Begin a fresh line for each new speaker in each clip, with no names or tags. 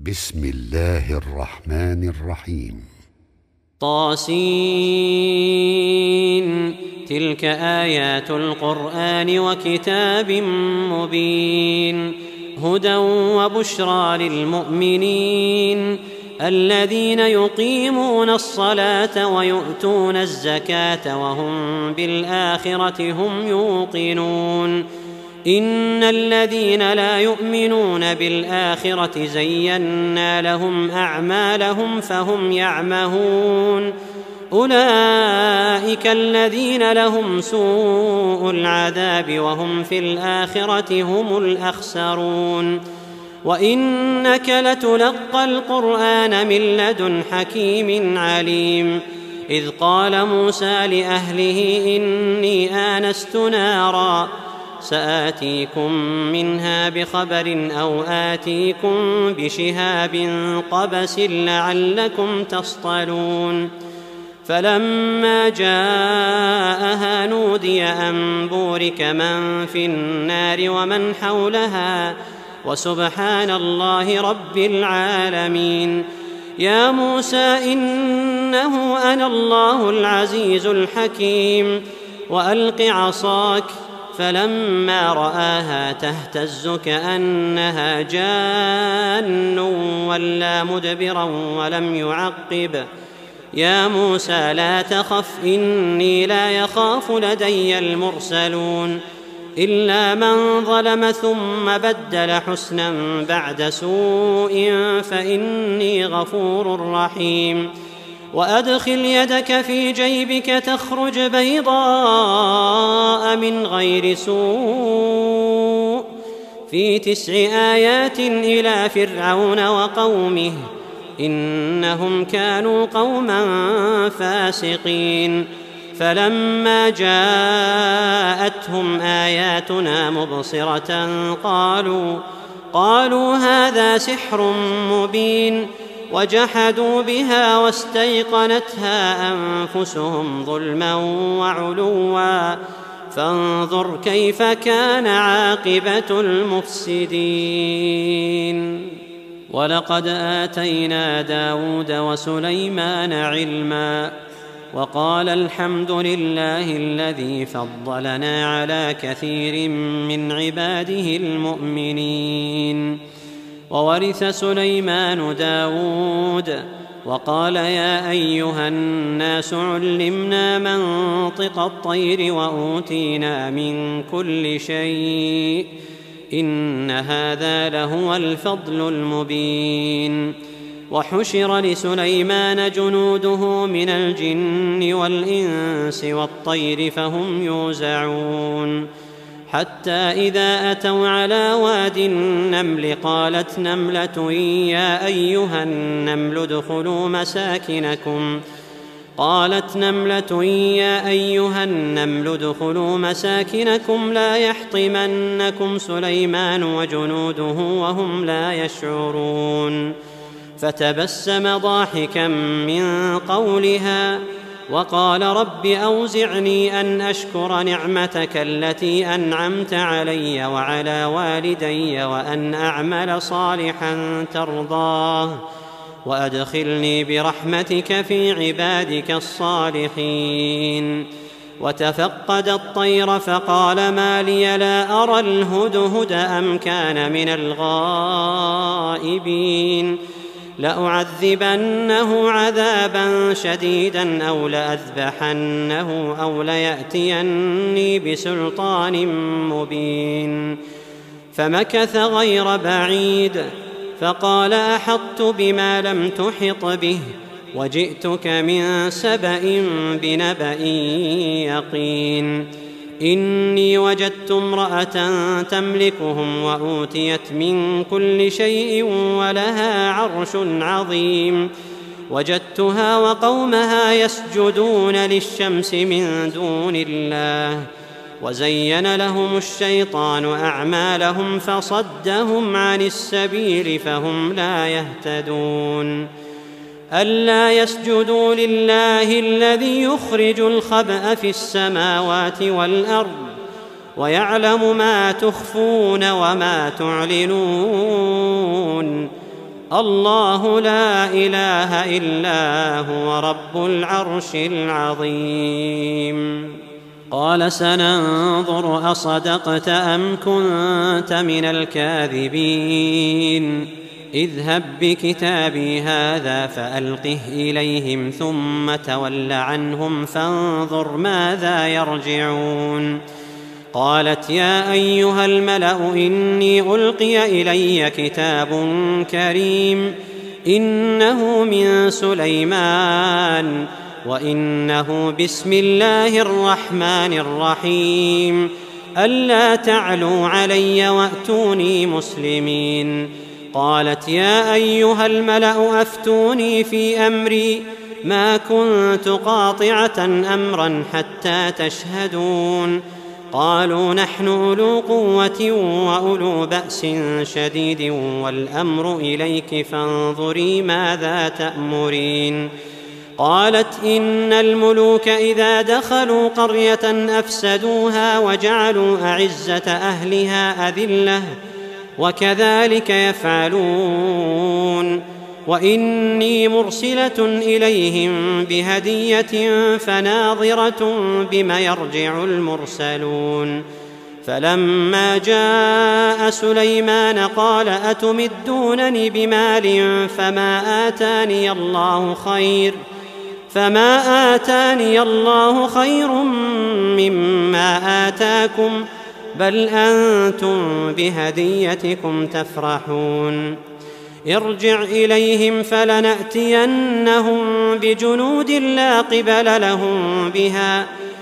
بسم الله الرحمن الرحيم.
طاسين. تلك آيات القرآن وكتاب مبين، هدى وبشرى للمؤمنين الذين يقيمون الصلاة ويؤتون الزكاة وهم بالآخرة هم يوقنون. إن الذين لا يؤمنون بالآخرة زينا لهم أعمالهم فهم يعمهون. أولئك الذين لهم سوء العذاب وهم في الآخرة هم الأخسرون. وإنك لتلقى القرآن من لدن حكيم عليم. إذ قال موسى لأهله إني آنست نارا سآتيكم منها بخبر أو آتيكم بشهاب قبس لعلكم تصطلون. فلما جاءها نودي أن بورك من في النار ومن حولها وسبحان الله رب العالمين. يا موسى إنه أنا الله العزيز الحكيم. وألق عصاك فلما رآها تهتز كأنها جان ولا مدبرا ولم يعقب. يا موسى لا تخف إني لا يخاف لدي المرسلون. إلا من ظلم ثم بدل حسنا بعد سوء فإني غفور رحيم. وأدخل يدك في جيبك تخرج بيضاء من غير سوء في 9 آيات إلى فرعون وقومه إنهم كانوا قوما فاسقين. فلما جاءتهم آياتنا مبصرة قالوا هذا سحر مبين. وجحدوا بها واستيقنتها أنفسهم ظلما وعلوا فانظر كيف كان عاقبة المفسدين. ولقد آتينا داود وسليمان علما وقال الحمد لله الذي فضلنا على كثير من عباده المؤمنين. وورث سليمان داود وقال يا أيها الناس علمنا منطق الطير وأوتينا من كل شيء إن هذا لهو الفضل المبين. وحشر لسليمان جنوده من الجن والإنس والطير فهم يوزعون. حتى إذا أتوا على واد النمل قالت نملة يا أيها النمل ادخلوا مساكنكم لا يحطمنكم سليمان وجنوده وهم لا يشعرون. فتبسم ضاحكا من قولها وقال رب أوزعني أن أشكر نعمتك التي أنعمت علي وعلى والدي وأن أعمل صالحا ترضاه وأدخلني برحمتك في عبادك الصالحين. وتفقد الطير فقال ما لي لا أرى الهدهد أم كان من الغائبين. لأعذبنه عذابا شديدا أو لأذبحنه أو ليأتيني بسلطان مبين. فمكث غير بعيد فقال أحطت بما لم تحط به وجئتك من سبأ بنبأ يقين. إني وجدت امرأة تملكهم وأوتيت من كل شيء ولها عرش عظيم. وجدتها وقومها يسجدون للشمس من دون الله وزين لهم الشيطان أعمالهم فصدهم عن السبيل فهم لا يهتدون. ألا يسجدوا لله الذي يخرج الخبأ في السماوات والأرض ويعلم ما تخفون وما تعلنون الله لا إله إلا هو رب العرش العظيم. قال سننظر أصدقت أم كنت من الكاذبين اذهب بكتابي هذا فألقه إليهم ثم تول عنهم فانظر ماذا يرجعون. قالت يا أيها الملأ إني ألقي إلي كتاب كريم إنه من سليمان وإنه بسم الله الرحمن الرحيم ألا تعلوا علي وأتوني مسلمين. قالت يا أيها الملأ أفتوني في أمري ما كنت قاطعة أمرا حتى تشهدون. قالوا نحن أولو قوة وأولو بأس شديد والأمر إليك فانظري ماذا تأمرين. قالت إن الملوك إذا دخلوا قرية أفسدوها وجعلوا أعزة أهلها أذلة وكذلك يفعلون. وإني مرسلة إليهم بهدية فناظرة بم يرجع المرسلون. فلما جاء سليمان قال أتمدونني بمال فما آتاني الله خير مما آتاكم بل أنتم بهديتكم تفرحون. ارجع إليهم فلنأتينهم بجنود لا قبل لهم بها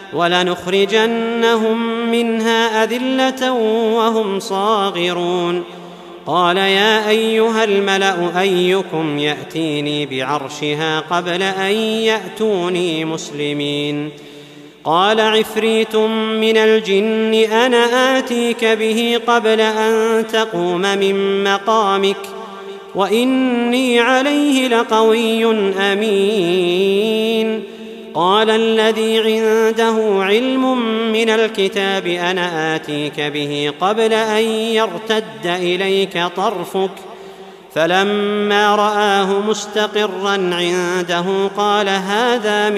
ولنخرجنهم منها أذلة وهم صاغرون. قال يا أيها الملأ أيكم يأتيني بعرشها قبل أن يأتوني مسلمين. قال عفريت من الجن أنا آتيك به قبل أن تقوم من مقامك وإني عليه لقوي أمين. قال الذي عنده علم من الكتاب أنا آتيك به قبل أن يرتد إليك طرفك فلما رآه مستقرا عنده قال هذا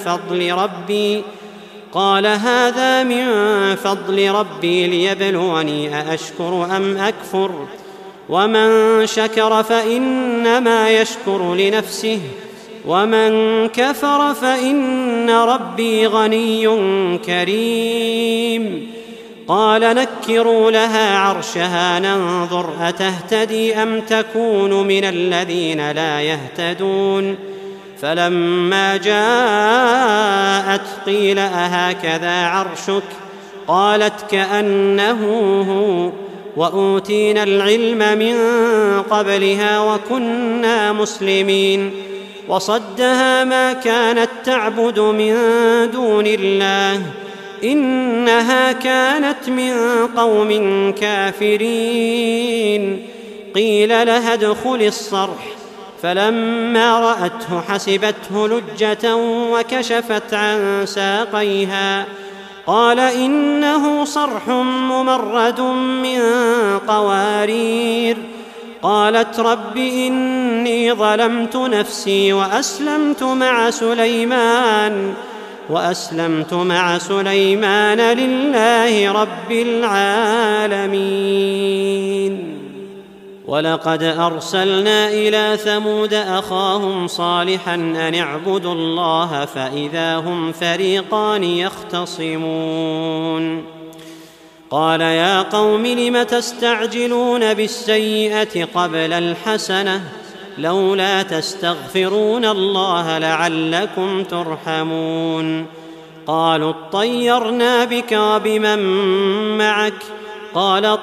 من فضل ربي ليبلوني أأشكر أم أكفر ومن شكر فإنما يشكر لنفسه ومن كفر فإن ربي غني كريم. قال نكروا لها عرشها ننظر أتهتدي أم تكون من الذين لا يهتدون. فلما جاءت قيل أهكذا عرشك قالت كأنه هو وأوتينا العلم من قبلها وكنا مسلمين. وصدها ما كانت تعبد من دون الله إنها كانت من قوم كافرين. قيل لها ادخل الصرح فلما رأته حسبته لجة وكشفت عن ساقيها قال إنه صرح ممرد من قوارير. قالت رب إني ظلمت نفسي وأسلمت مع سليمان لله رب العالمين. ولقد أرسلنا إلى ثمود أخاهم صالحا أن اعبدوا الله فإذا هم فريقان يختصمون. قال يا قوم لم تستعجلون بالسيئة قبل الحسنة لولا تستغفرون الله لعلكم ترحمون. قالوا اطيرنا بك وبمن معك قال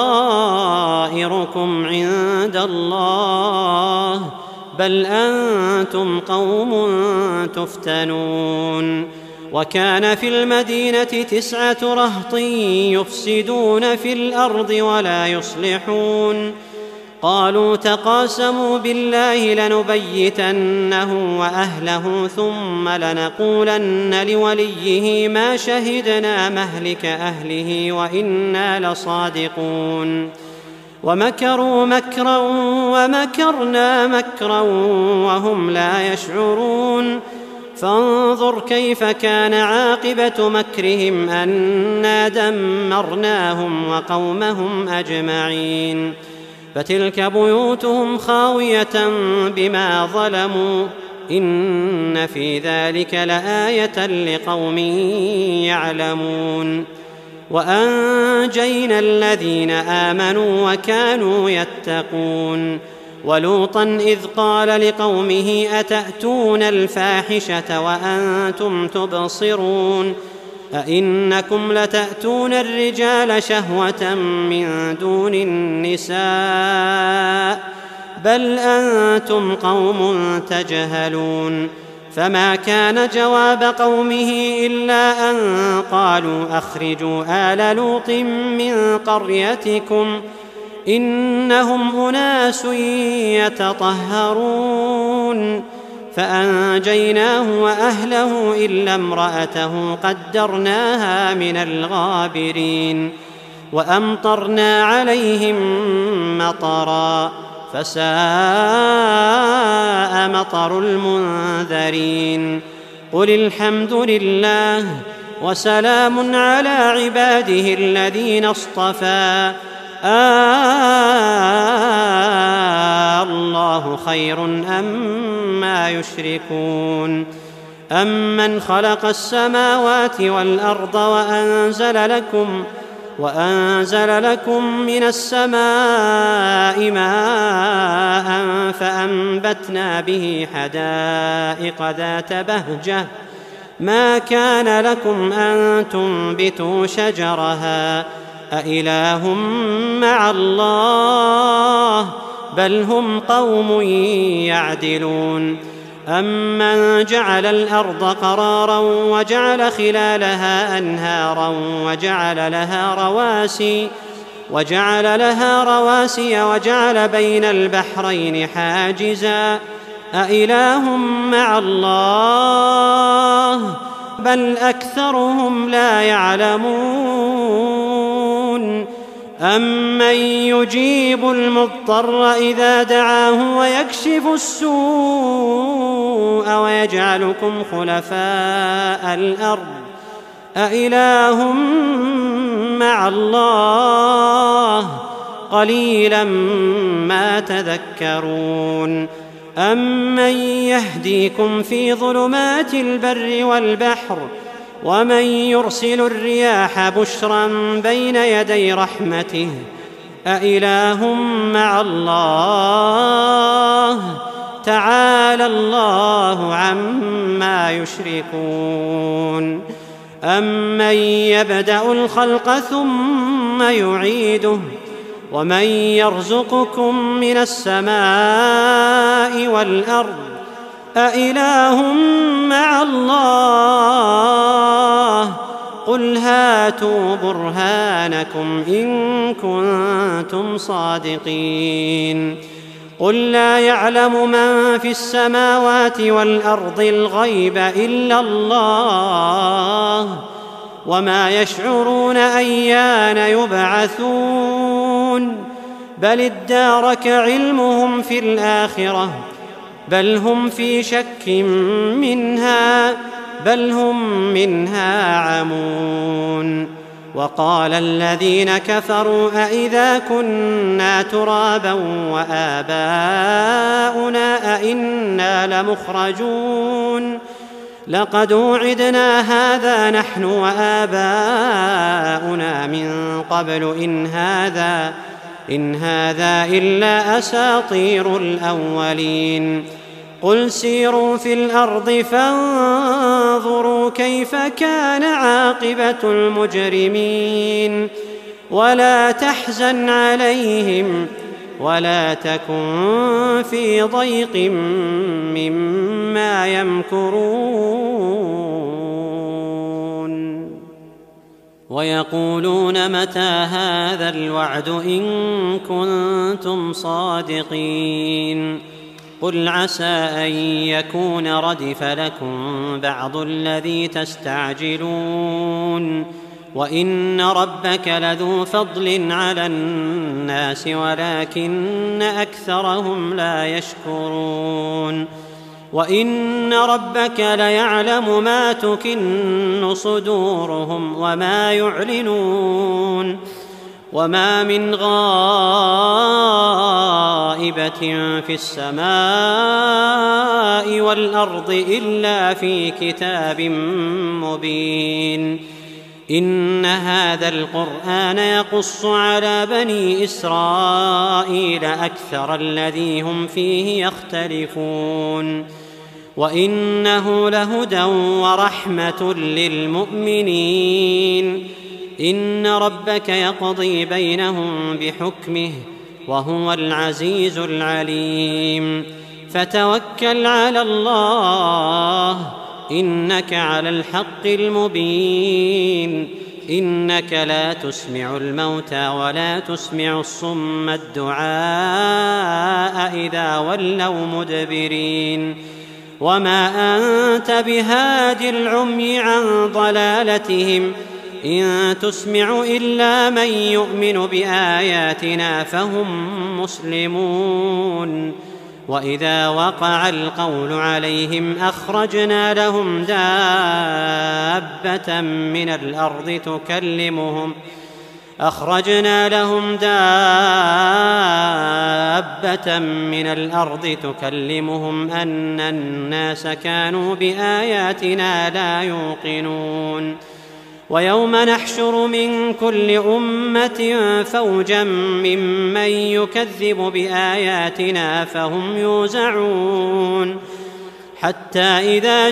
طائركم عند الله بل أنتم قوم تفتنون. وكان في المدينة 9 رهط يفسدون في الأرض ولا يصلحون. قالوا تقاسموا بالله لنبيتنه وأهله ثم لنقولن لوليه ما شهدنا مهلك أهله وإنا لصادقون. ومكروا مكرا ومكرنا مكرا وهم لا يشعرون فانظر كيف كان عاقبة مكرهم أنا دمرناهم وقومهم أجمعين فتلك بيوتهم خاوية بما ظلموا إن في ذلك لآية لقوم يعلمون وأنجينا الذين آمنوا وكانوا يتقون ولوطا إذ قال لقومه أتأتون الفاحشة وأنتم تبصرون أئنكم لتأتون الرجال شهوة من دون النساء بل أنتم قوم تجهلون فما كان جواب قومه إلا أن قالوا أخرجوا آل لوط من قريتكم إنهم أناس يتطهرون فأنجيناه وأهله إلا امرأته قدرناها من الغابرين وأمطرنا عليهم مطرا فساء مطر المنذرين قل الحمد لله وسلام على عباده الذين اصطفى الله خير أما يشركون أمن خلق السماوات والأرض وأنزل لكم من السماء ماء فأنبتنا به حدائق ذات بهجة ما كان لكم أن تنبتوا شجرها أإله مع الله بل هم قوم يعدلون أمن جعل الأرض قرارا وجعل خلالها أنهارا وجعل لها رواسي وجعل بين البحرين حاجزا أإله مع الله بل أكثرهم لا يعلمون أمن يجيب المضطر إذا دعاه ويكشف السوء ويجعلكم خلفاء الأرض أإله مع الله قليلا ما تذكرون أمن يهديكم في ظلمات البر والبحر ومن يرسل الرياح بشرا بين يدي رحمته أإله مع الله تعالى الله عما يشركون أمن يبدأ الخلق ثم يعيده ومن يرزقكم من السماء والأرض أإله مع الله قل هاتوا برهانكم إن كنتم صادقين قل لا يعلم من في السماوات والأرض الغيب إلا الله وما يشعرون أيان يبعثون بل ادارك علمهم في الآخرة بل هم في شك منها بل هم منها عمون وقال الذين كفروا أإذا كنا ترابا وآباؤنا أئنا لمخرجون لقد وعدنا هذا نحن وآباؤنا من قبل إن هذا إلا أساطير الأولين قل سيروا في الأرض فانظروا كيف كان عاقبة المجرمين ولا تحزن عليهم ولا تكن في ضيق مما يمكرون ويقولون متى هذا الوعد إن كنتم صادقين قل عسى أن يكون ردف لكم بعض الذي تستعجلون وإن ربك لذو فضل على الناس ولكن أكثرهم لا يشكرون وإن ربك ليعلم ما تكن صدورهم وما يعلنون وما من غائبة في السماء والأرض إلا في كتاب مبين إن هذا القرآن يقص على بني إسرائيل أكثر الذي هم فيه يختلفون وإنه لهدى ورحمة للمؤمنين إن ربك يقضي بينهم بحكمه وهو العزيز العليم فتوكل على الله إنك على الحق المبين إنك لا تسمع الموتى ولا تسمع الصم الدعاء إذا ولوا مدبرين وما أنت بهاد العمي عن ضلالتهم إن تسمع إلا من يؤمن بآياتنا فهم مسلمون وإذا وقع القول عليهم أخرجنا لهم دابة من الأرض تكلمهم أن الناس كانوا بآياتنا لا يوقنون ويوم نحشر من كل أمة فوجا ممن يكذب بآياتنا فهم يوزعون حتى إذا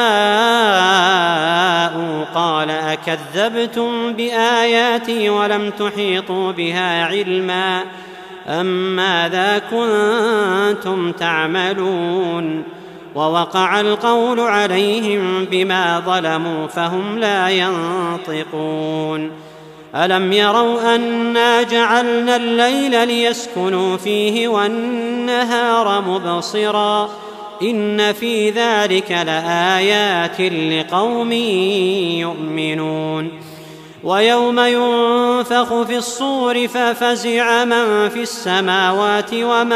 جاءوا قال أكذبتم بآياتي ولم تحيطوا بها علما أم ماذا كنتم تعملون ووقع القول عليهم بما ظلموا فهم لا ينطقون ألم يروا أنا جعلنا الليل ليسكنوا فيه والنهار مبصرا إن في ذلك لآيات لقوم يؤمنون ويوم ينفخ في الصور ففزع من في السماوات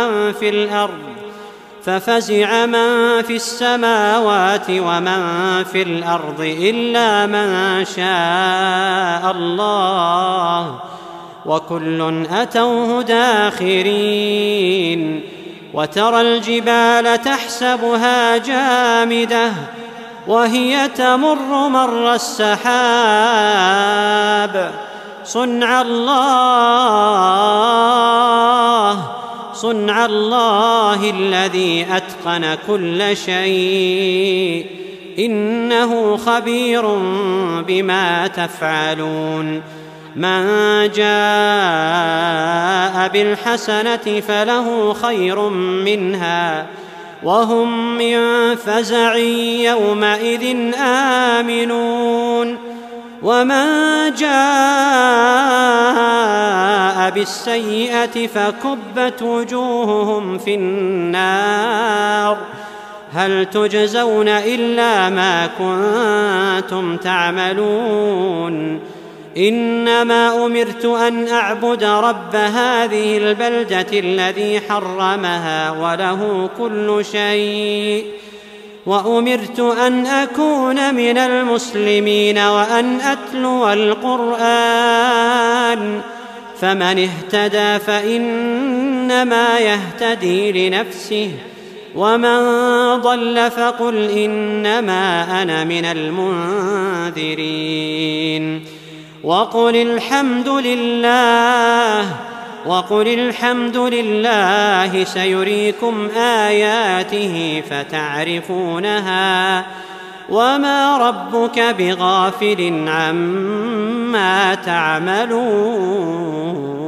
ومن في الأرض إلا من شاء الله وكل أتوه داخرين وترى الجبال تحسبها جامدة وهي تمر مر السحاب صنع الله الذي أتقن كل شيء إنه خبير بما تفعلون من جاء بالحسنة فله خير منها وهم من فزع يومئذ آمنون ومن جاء بالسيئة فكبت وجوههم في النار هل تجزون إلا ما كنتم تعملون إنما أمرت أن أعبد رب هذه البلدة الذي حرمها وله كل شيء وأمرت أن أكون من المسلمين وأن أتلو القرآن فمن اهتدى فإنما يهتدي لنفسه ومن ضل فقل إنما أنا من المنذرين وقل الحمد لله سيريكم آياته فتعرفونها وما ربك بغافل عما تعملون